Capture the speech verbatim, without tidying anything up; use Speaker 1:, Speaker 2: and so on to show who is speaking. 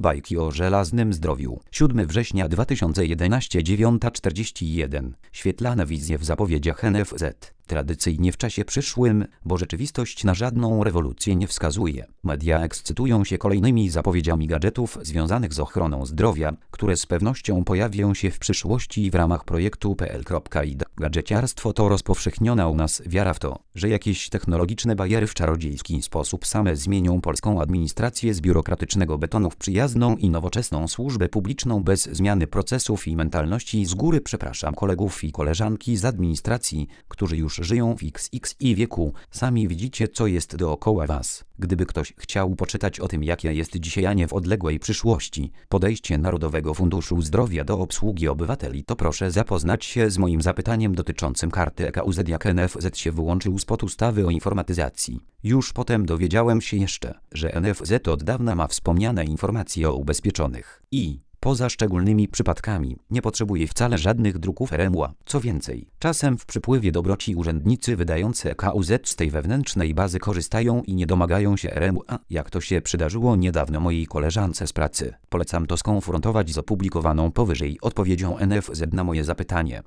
Speaker 1: Bajki o żelaznym zdrowiu. siódmego września dwa tysiące jedenastego, dziewiąta czterdzieści jeden. Świetlane wizje w zapowiedziach N F Z. Tradycyjnie w czasie przyszłym, bo rzeczywistość na żadną rewolucję nie wskazuje. Media ekscytują się kolejnymi zapowiedziami gadżetów związanych z ochroną zdrowia, które z pewnością pojawią się w przyszłości w ramach projektu P L I D. Gadżeciarstwo to rozpowszechniona u nas wiara w to, że jakieś technologiczne bariery w czarodziejski sposób same zmienią polską administrację z biurokratycznego betonu w przyjazną i nowoczesną służbę publiczną bez zmiany procesów i mentalności z góry. Przepraszam kolegów i koleżanki z administracji, którzy już żyją w X X I wieku. Sami widzicie, co jest dookoła was. Gdyby ktoś chciał poczytać o tym, jakie jest dzisiaj, a nie w odległej przyszłości, podejście Narodowego Funduszu Zdrowia do obsługi obywateli, to proszę zapoznać się z moim zapytaniem dotyczącym karty E K U Z, jak N F Z się wyłączył spod ustawy o informatyzacji. Już potem dowiedziałem się jeszcze, że N F Z od dawna ma wspomniane informacje o ubezpieczonych i poza szczególnymi przypadkami nie potrzebuje wcale żadnych druków R M U A. Co więcej, czasem w przypływie dobroci urzędnicy wydający E K U Z z tej wewnętrznej bazy korzystają i nie domagają się R M U A, jak to się przydarzyło niedawno mojej koleżance z pracy. Polecam to skonfrontować z opublikowaną powyżej odpowiedzią N F Z na moje zapytanie.